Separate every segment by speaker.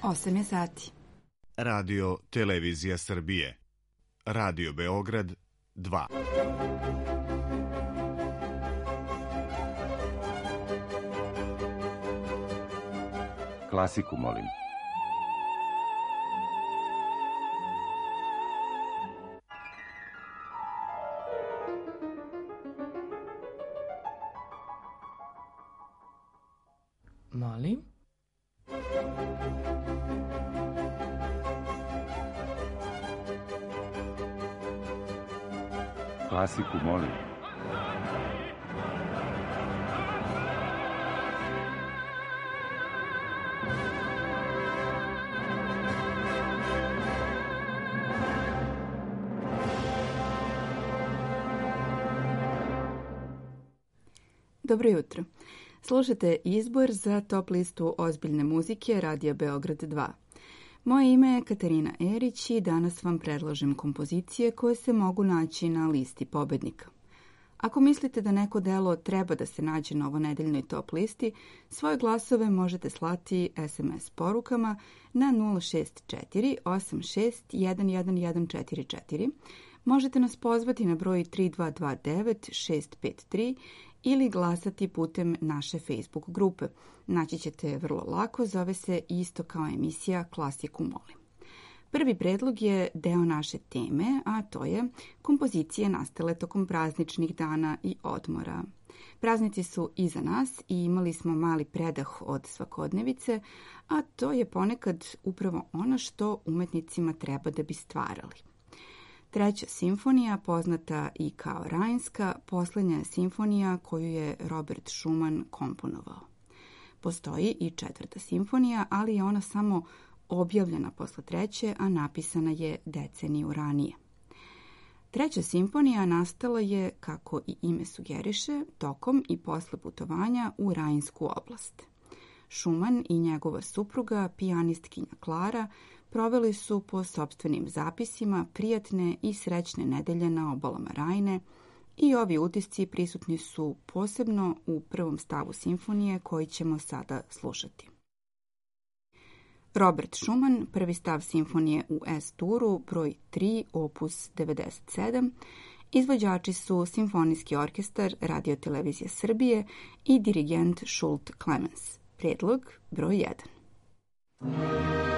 Speaker 1: 8 je sati.
Speaker 2: Radio Televizija Srbije. Radio Beograd 2.
Speaker 3: Klasiku, molim.
Speaker 4: Molim?
Speaker 3: Klasiku, molim.
Speaker 1: Dobro jutro. Slušate izbor za top listu ozbiljne muzike Radija Beograd 2. Moje ime je Katarina Erić i danas vam predlažem kompozicije koje se mogu naći na listi pobednika. Ako mislite da neko delo treba da se nađe na ovonedeljnoj top listi, svoje glasove možete slati SMS porukama na 064 86 11144. Možete nas pozvati na broj 3229 653 ili glasati putem naše Facebook grupe. Naći ćete vrlo lako, zove se isto kao emisija Klasiku molim. Prvi predlog je deo naše teme, a to je kompozicije nastale tokom prazničnih dana i odmora. Praznici su iza nas i imali smo mali predah od svakodnevice, a to je ponekad upravo ono što umetnicima treba da bi stvarali. Treća simfonija, poznata i kao Rajnska, posljednja simfonija koju je Robert Schumann komponovao. Postoji i četvrta simfonija, ali je ona samo objavljena posle treće, a napisana je deceniju ranije. Treća simfonija nastala je, kako i ime sugeriše, tokom i posle putovanja u Rajnsku oblast. Schumann i njegova supruga, pijanistkinja Klara, proveli su po sopstvenim zapisima prijatne i srećne nedelje na obalama Rajne i ovi utisci prisutni su posebno u prvom stavu simfonije koji ćemo sada slušati. Robert Schumann, prvi stav simfonije u S-duru, broj 3, opus 97, izvođači su Simfonijski orkestar Radio Televizije Srbije i dirigent Schult Clemens. Predlog broj 1.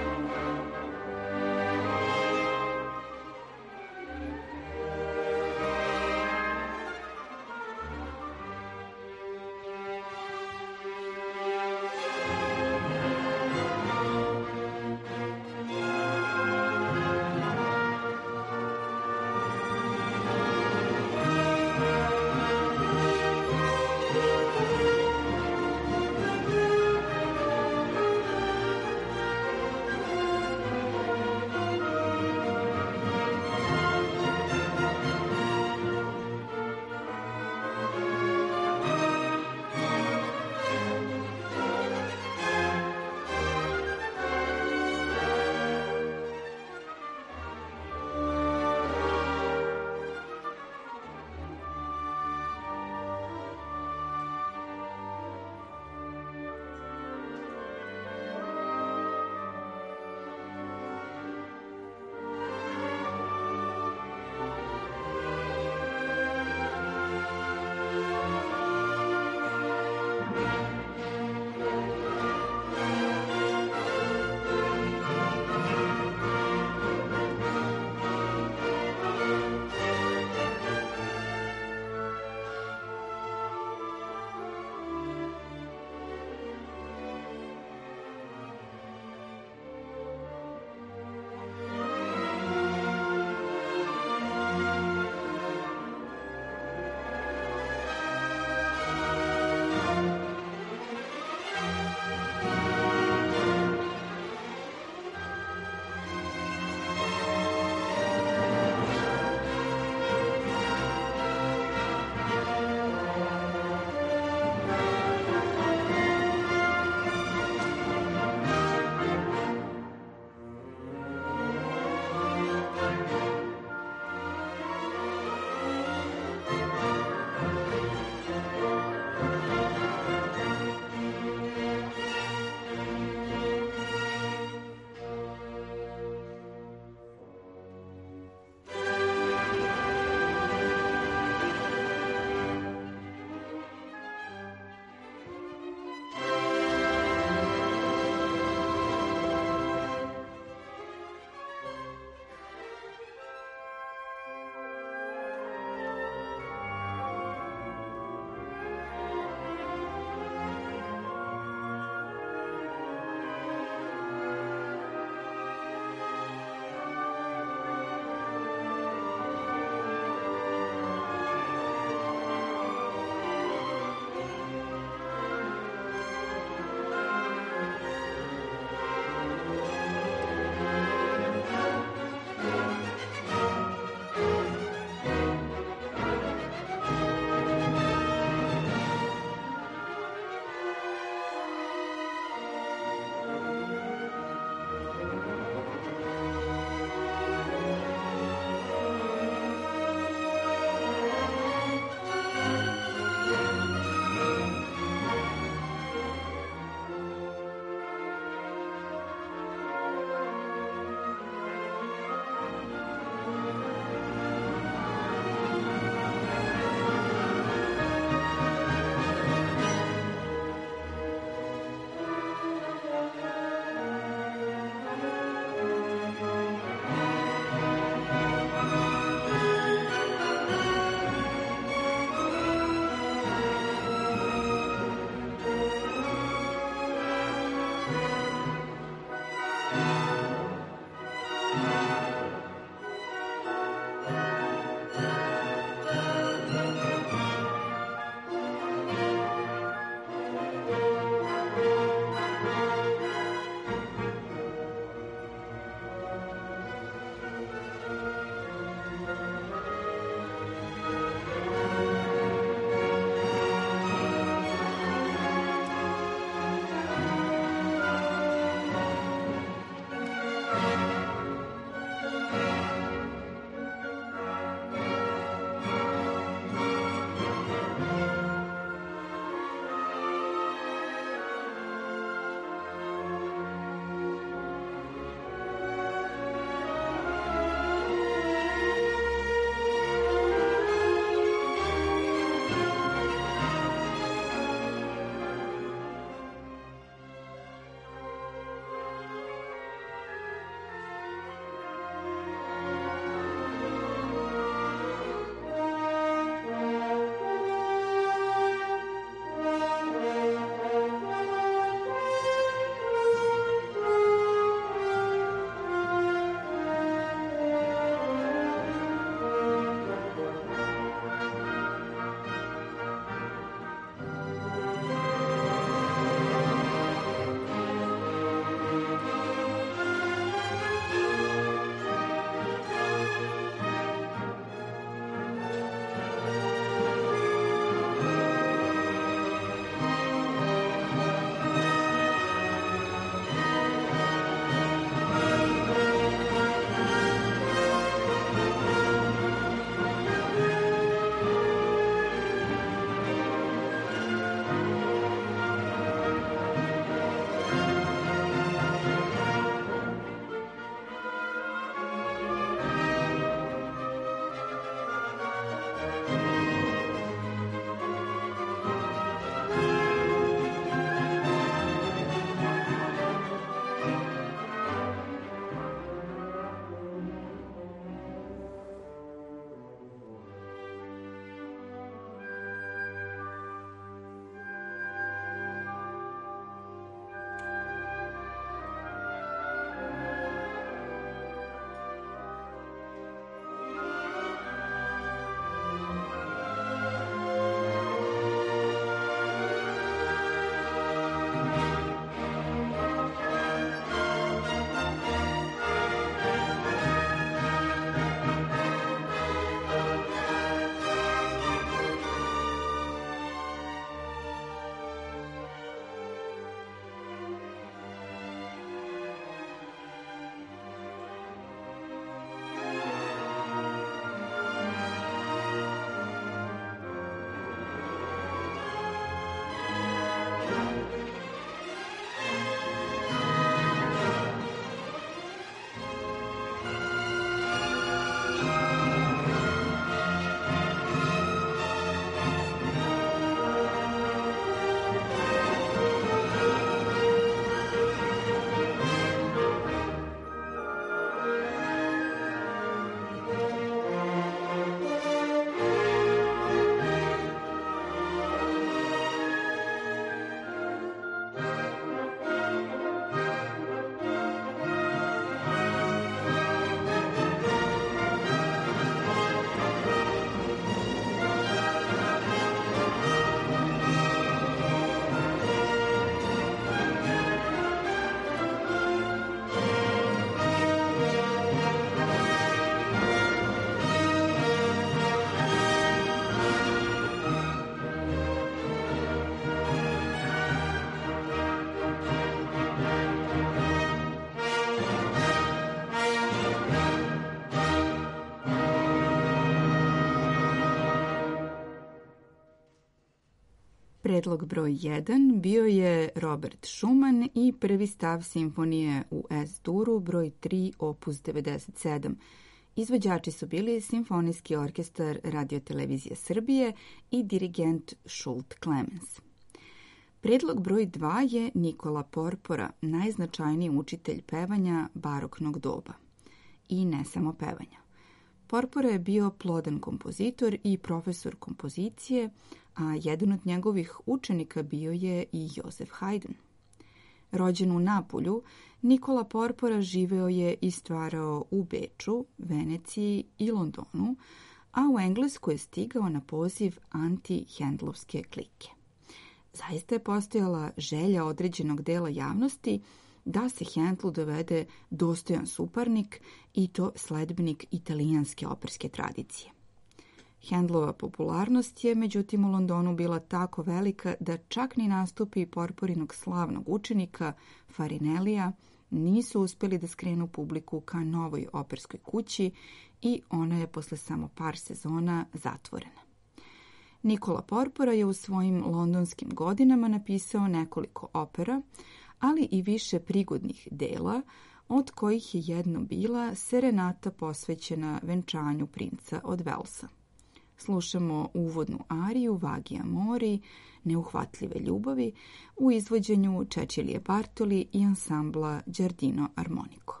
Speaker 1: Predlog broj 1 bio je Robert Schumann i prvi stav simfonije u S-duru broj 3 opus 97. Izvođači su bili Simfonijski orkestar Radiotelevizije Srbije i dirigent Schult Clemens. Predlog broj 2 je Nikola Porpora, najznačajniji učitelj pevanja baroknog doba. I ne samo pevanja. Porpora je bio plodan kompozitor i profesor kompozicije, a jedan od njegovih učenika bio je i Josef Haydn. Rođen u Napulju, Nikola Porpora živeo je i stvarao u Beču, Veneciji i Londonu, a u Englesku je stigao na poziv anti-Hendlovske klike. Zaista je postojala želja određenog dela javnosti da se Hendlu dovede dostojan suparnik i to sledbenik italijanske operske tradicije. Hendlova popularnost je međutim u Londonu bila tako velika da čak ni nastupi Porporinog slavnog učenika Farinellija nisu uspjeli da skrenu publiku ka novoj operskoj kući i ona je posle samo par sezona zatvorena. Nikola Porpora je u svojim londonskim godinama napisao nekoliko opera, ali i više prigodnih dela, od kojih je jedno bila serenata posvećena venčanju princa od Velsa. Slušamo uvodnu ariju Vagi Amori, Neuhvatljive ljubavi, u izvođenju Cecilije Bartoli i ansambla Giardino Armonico.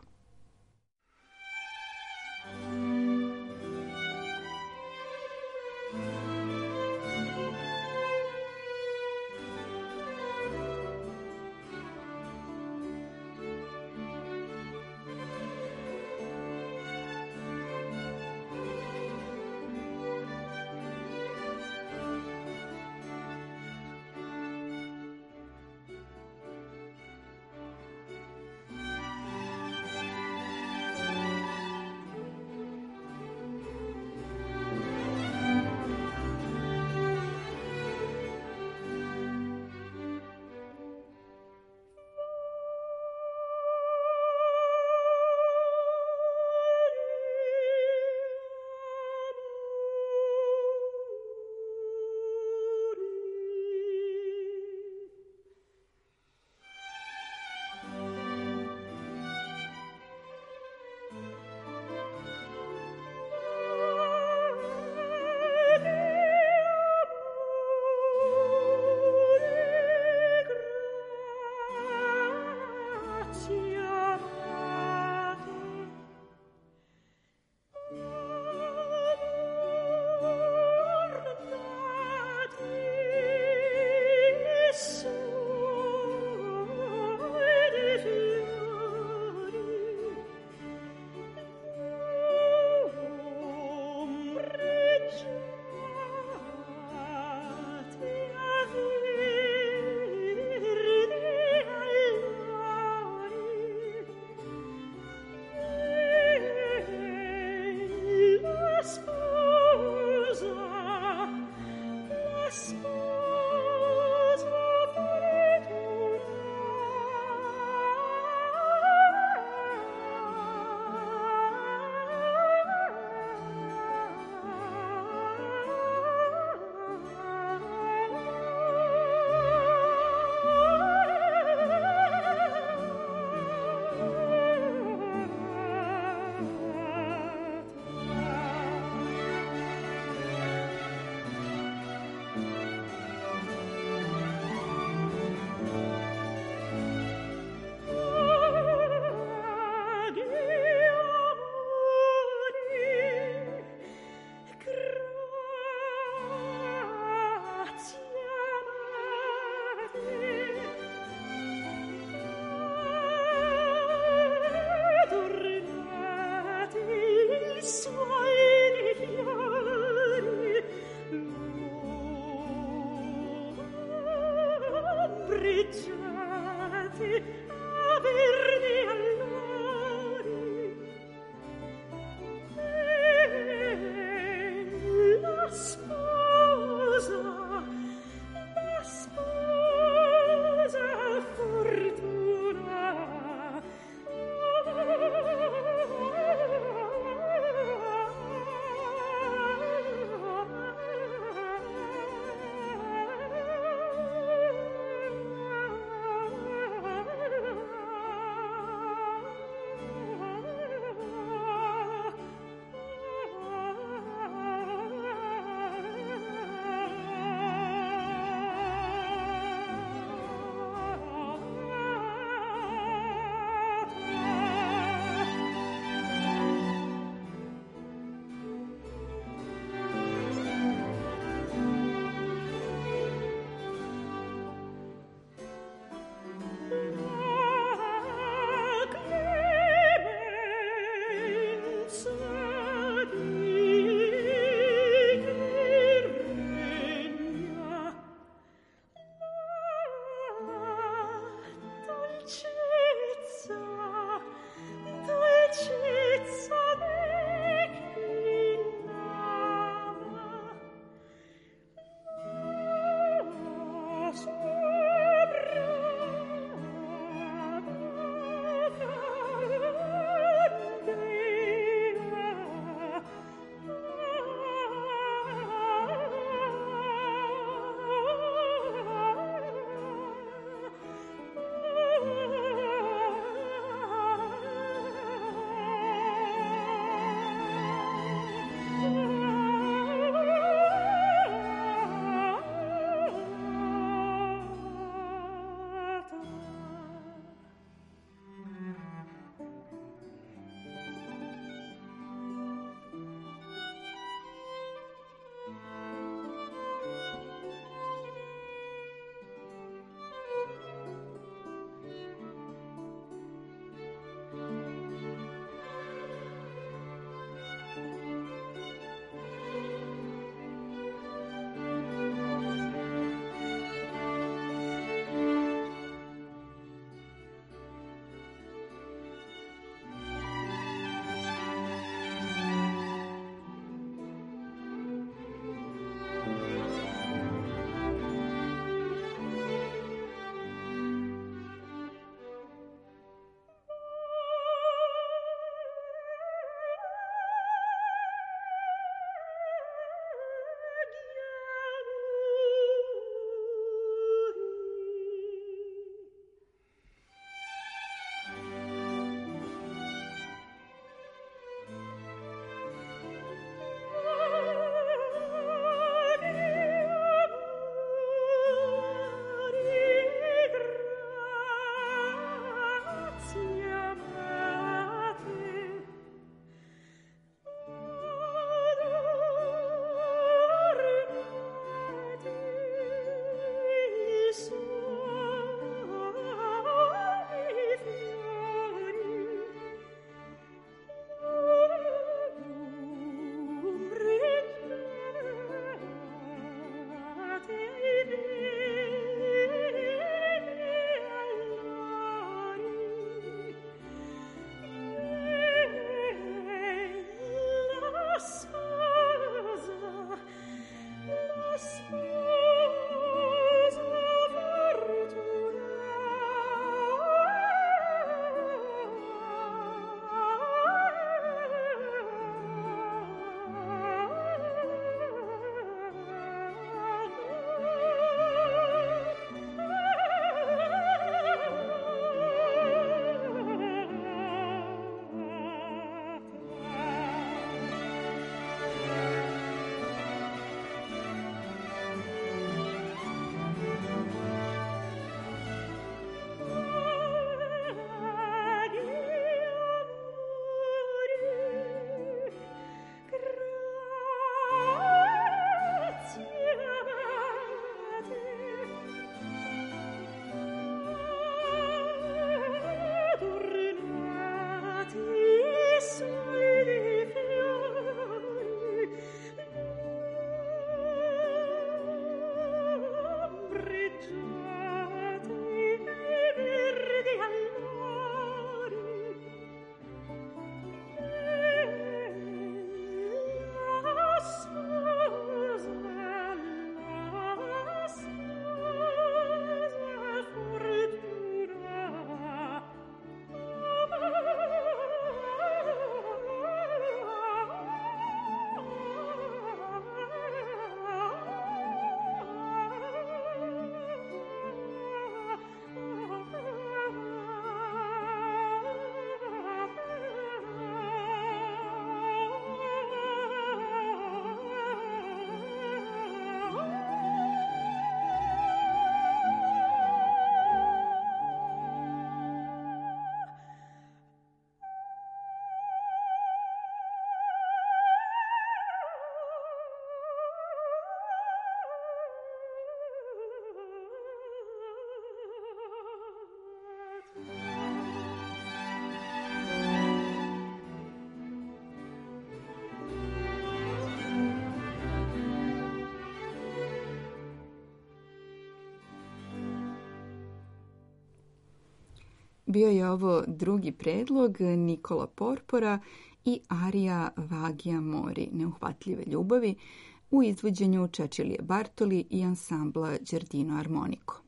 Speaker 1: Bio je ovo drugi predlog Nikola Porpora i arija Vagija Mori, Neuhvatljive ljubavi, u izvođenju Cecilije Bartoli i ansambla Giardino Armonico.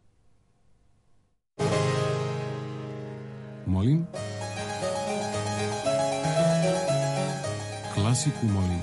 Speaker 3: Molim? Klasiku molim.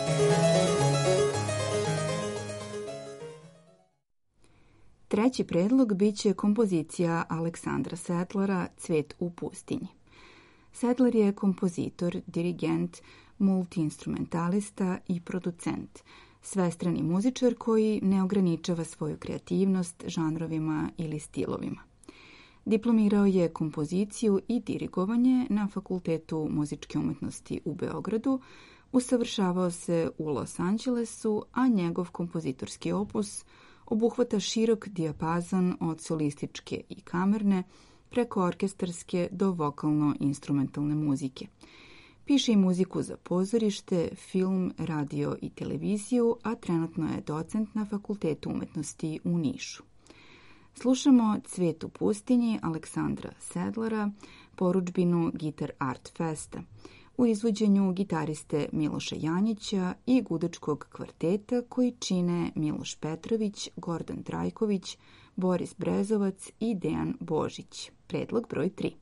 Speaker 1: Treći predlog bit će kompozicija Aleksandra Settlera Cvet u pustinji. Settler je kompozitor, dirigent, multiinstrumentalista i producent, svestrani muzičar koji ne ograničava svoju kreativnost žanrovima ili stilovima. Diplomirao je kompoziciju i dirigovanje na Fakultetu muzičke umetnosti u Beogradu, usavršavao se u Los Angelesu, a njegov kompozitorski opus obuhvata širok dijapazon od solističke i kamerne preko orkestarske do vokalno-instrumentalne muzike. Piše i muziku za pozorište, film, radio i televiziju, a trenutno je docent na Fakultetu umetnosti u Nišu. Slušamo Cvet u pustinji Aleksandra Settlera, porudžbinu Gitar Art Festa, u izvođenju gitariste Miloša Janjića i gudačkog kvarteta koji čine Miloš Petrović, Gordan Trajković, Boris Brezovac i Dejan Božić. Predlog broj 3.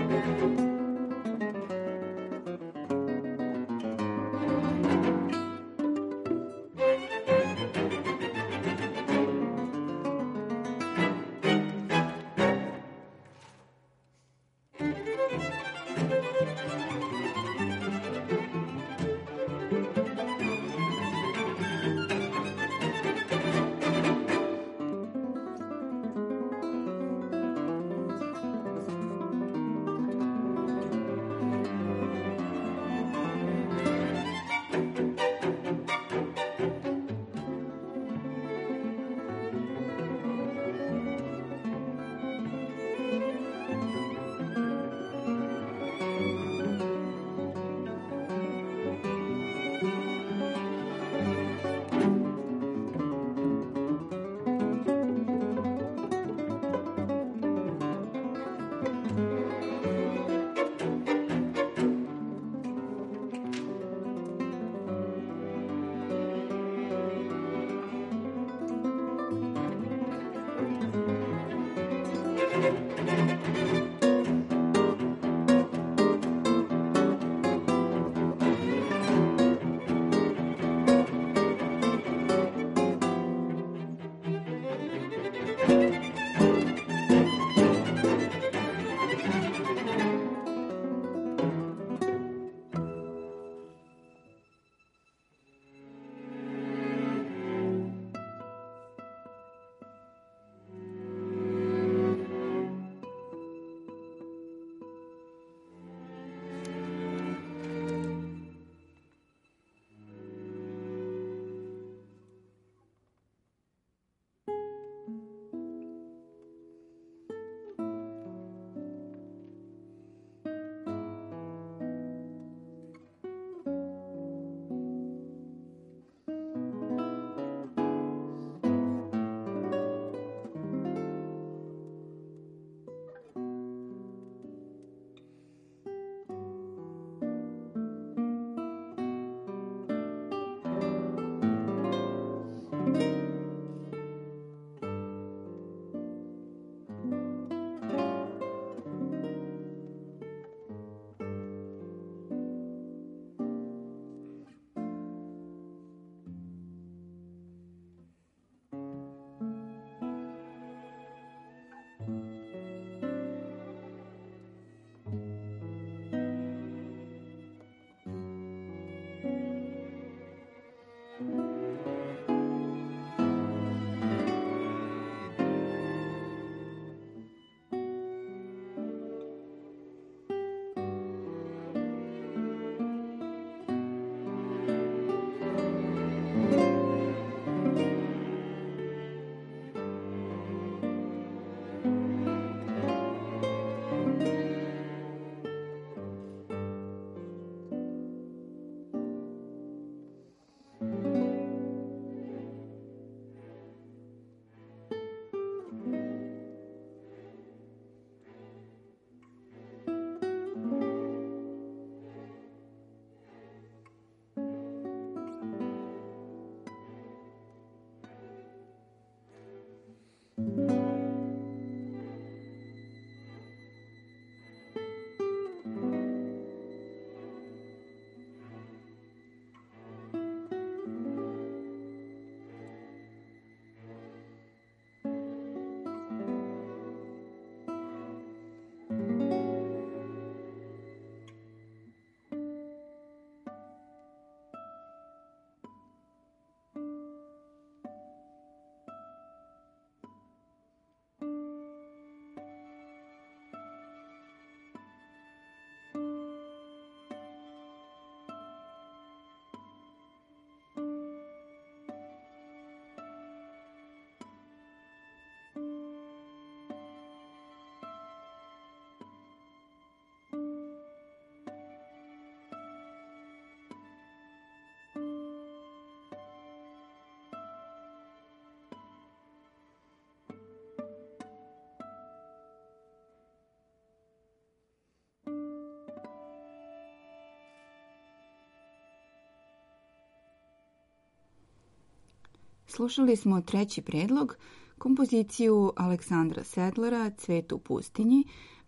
Speaker 1: Slušali smo treći predlog, kompoziciju Aleksandra Sedlera Cvet u pustinji,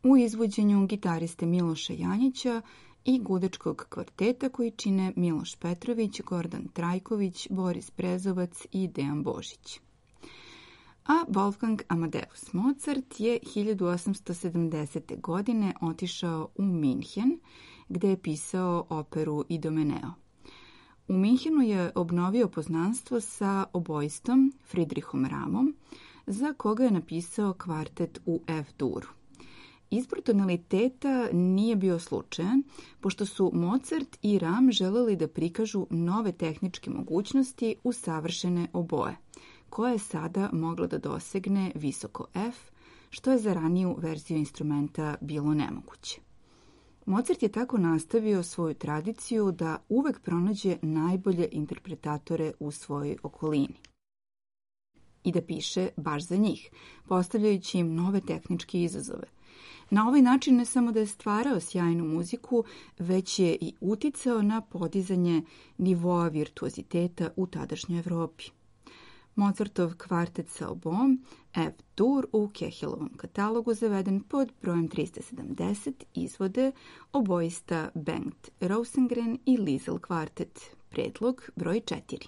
Speaker 1: u izvođenju gitariste Miloša Janjića i gudačkog kvarteta koji čine Miloš Petrović, Gordan Trajković, Boris Brezovac i Dejan Božić. A Wolfgang Amadeus Mozart je 1870. godine otišao u Minhen, gde je pisao operu Idomeneo. U Minhenu je obnovio poznanstvo sa obojistom Friedrichom Rahmom, za koga je napisao kvartet u F-duru. Izbor tonaliteta nije bio slučajan, pošto su Mozart i Rahm želeli da prikažu nove tehničke mogućnosti u savršene oboje, koja je sada mogla da dosegne visoko F, što je za raniju verziju instrumenta bilo nemoguće. Mozart je tako nastavio svoju tradiciju da uvek pronađe najbolje interpretatore u svojoj okolini i da piše baš za njih, postavljajući im nove tehničke izazove. Na ovaj način ne samo da je stvarao sjajnu muziku, već je i uticao na podizanje nivoa virtuoziteta u tadašnjoj Evropi. Mozartov kvartet sa obom, F-dur, u Kehelovom katalogu zaveden pod brojem 370 izvode obojista Bengt Rosengren i Liesl kvartet, predlog broj 4.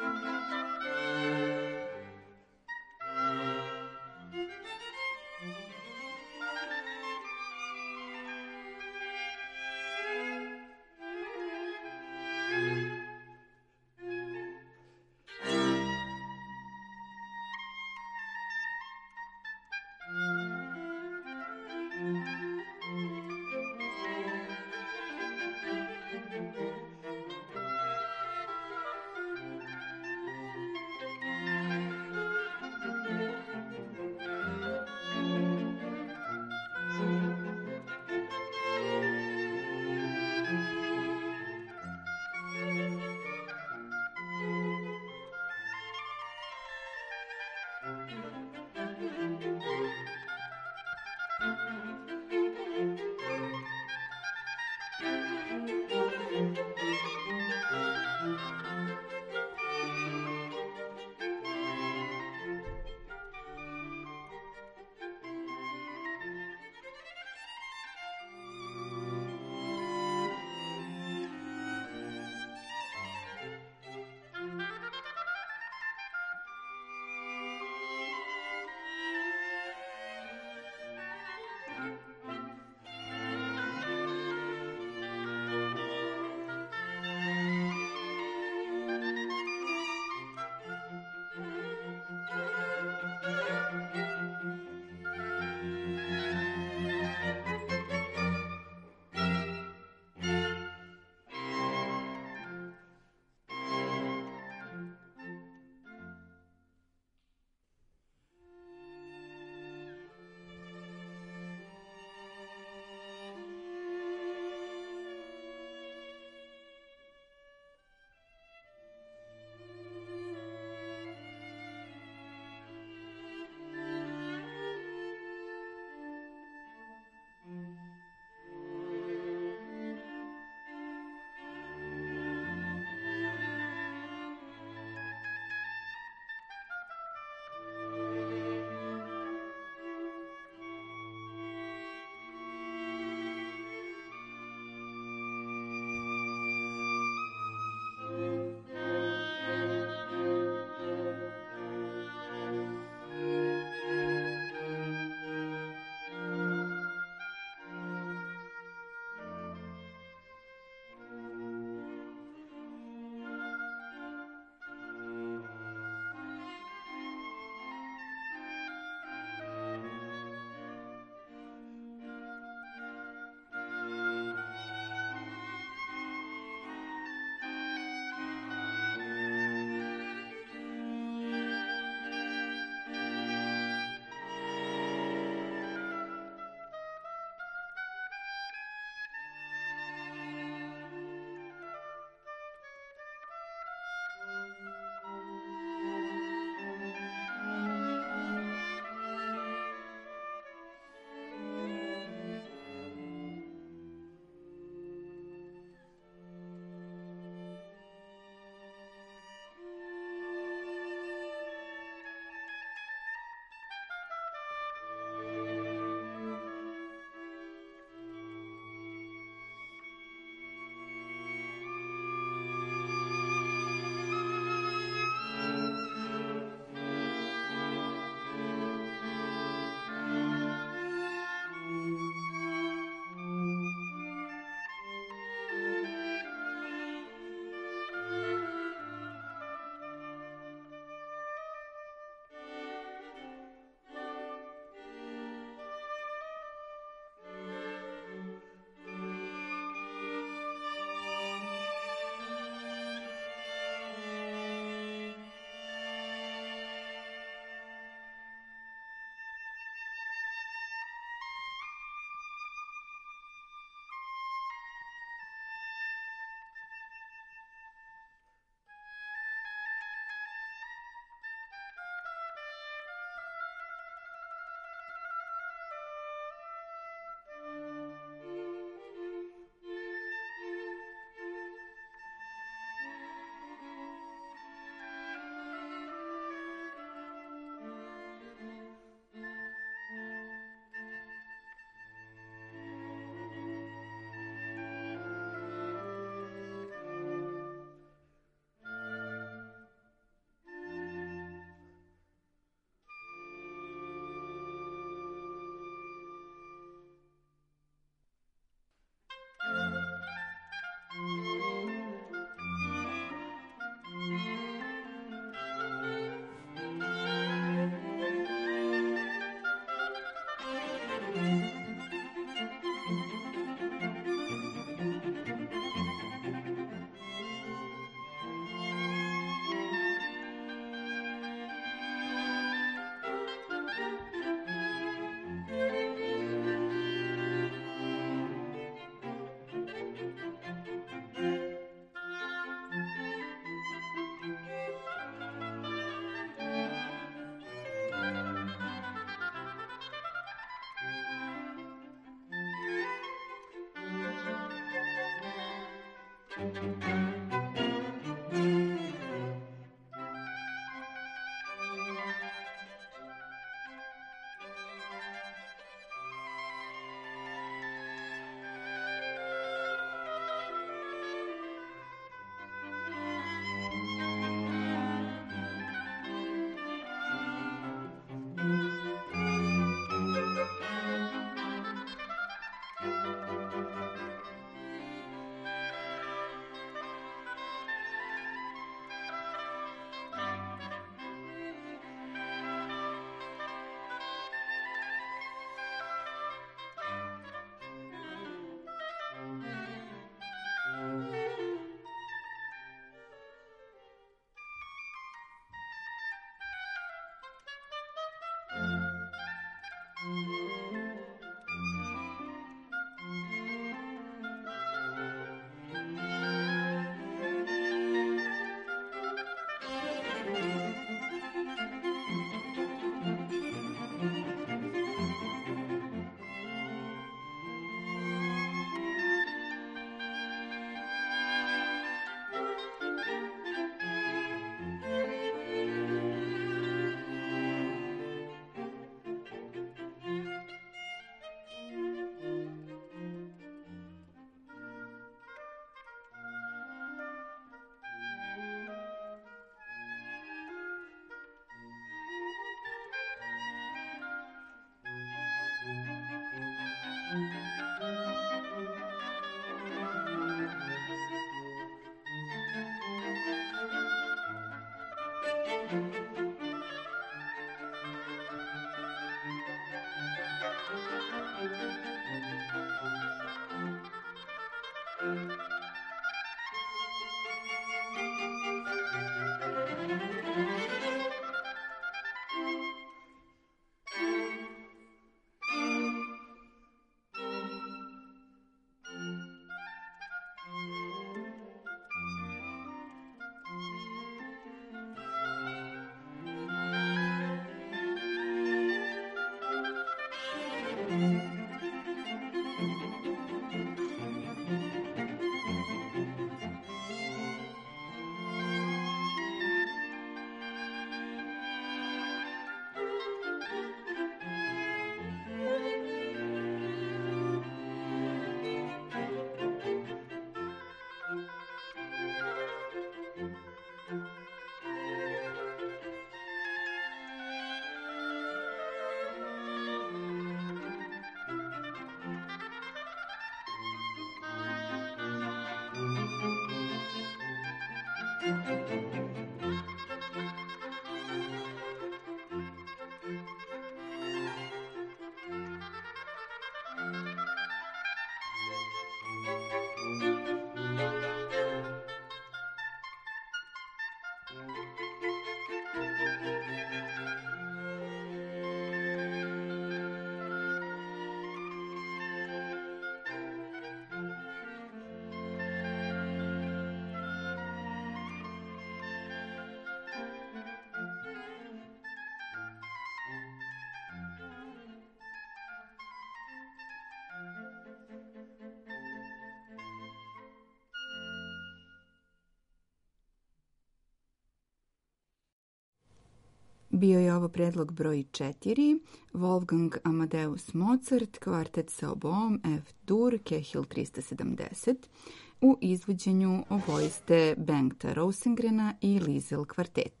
Speaker 1: Bio je ovo predlog broj 4, Wolfgang Amadeus Mozart, kvartet sa oboom F-dur, Kehil 370, u izvođenju obojiste Bengta Rosengrena i Liesl kvarteta.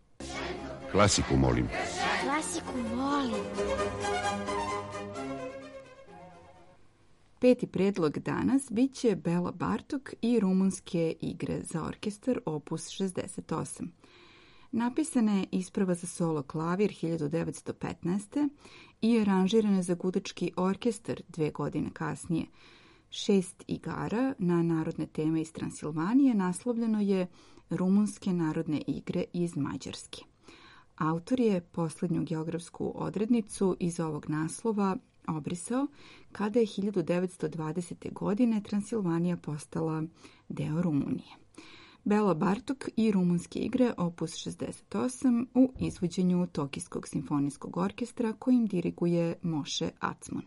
Speaker 3: Klasiku molim.
Speaker 4: Klasiku molim.
Speaker 1: Peti predlog danas bit će Bela Bartok i rumunske igre za orkestar opus 68. Napisana je isprava za solo klavir 1915. i aranžirana za gudački orkestar 2 godine kasnije. 6 igara na narodne teme iz Transilvanije naslovljeno je Rumunske narodne igre iz Mađarske. Autor je posljednju geografsku odrednicu iz ovog naslova obrisao kada je 1920. godine Transilvanija postala deo Rumunije. Bela Bartok i rumunske igre opus 68 u izvođenju Tokijskog simfonijskog orkestra kojim diriguje Moshe Acmon.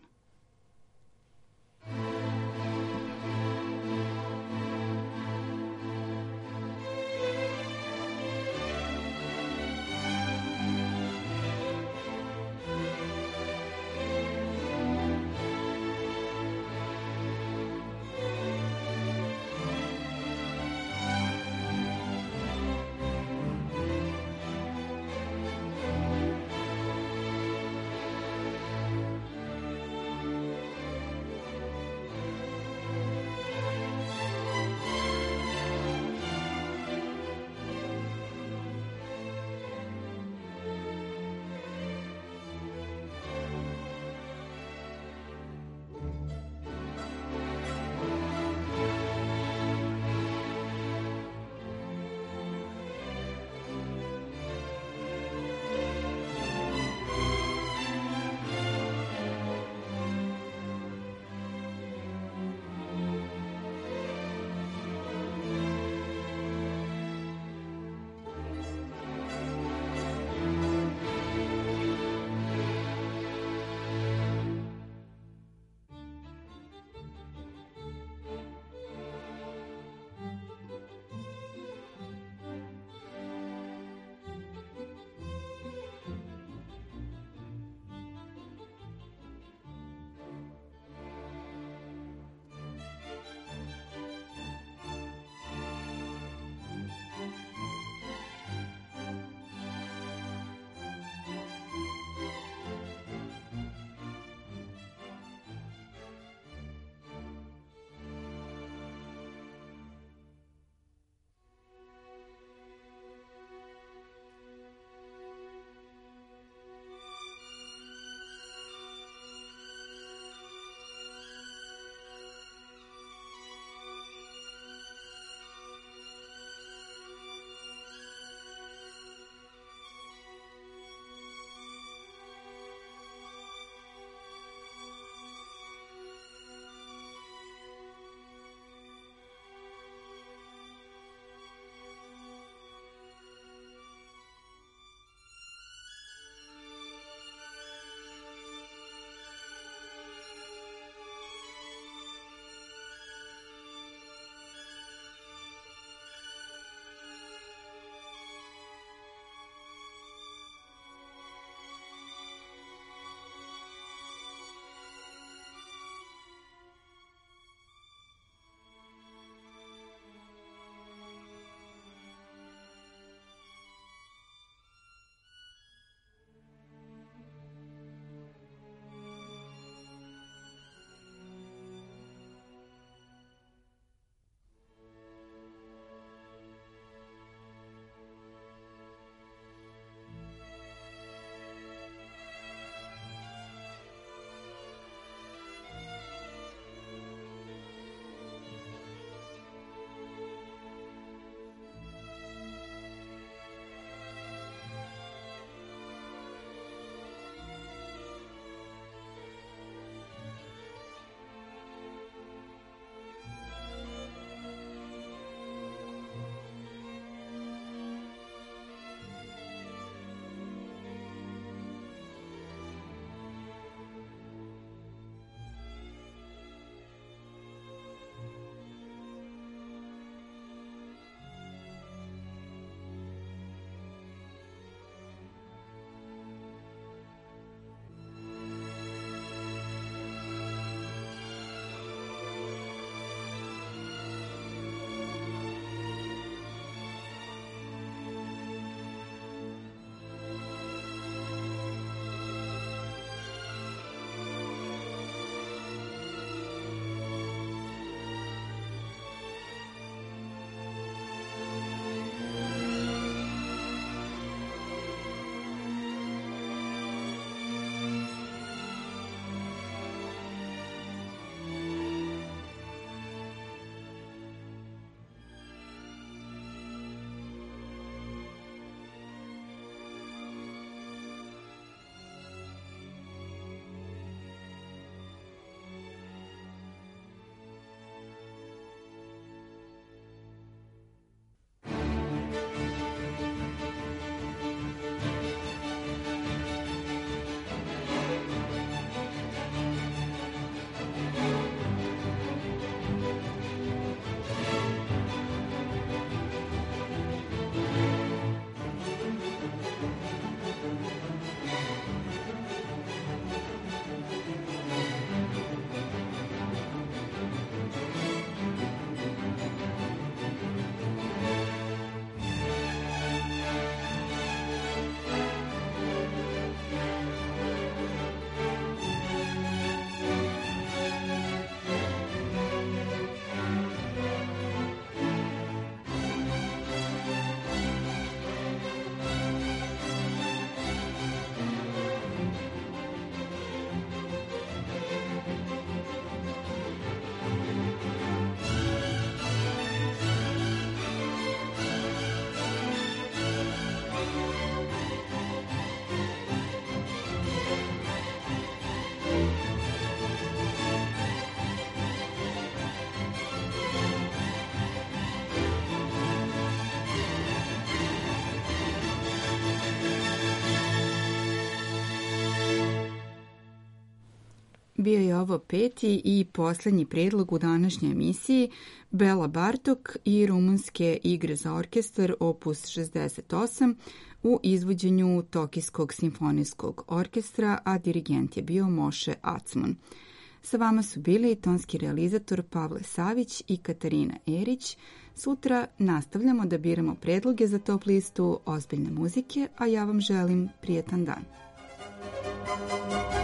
Speaker 1: Bio je ovo 5. i posljednji predlog u današnjoj emisiji Bela Bartok i rumunske igre za orkestar opus 68 u izvođenju Tokijskog simfonijskog orkestra, a dirigent je bio Moše Acmon. Sa vama su bili tonski realizator Pavle Savić i Katarina Erić. Sutra nastavljamo da biramo predloge za top listu ozbiljne muzike, a ja vam želim prijetan dan.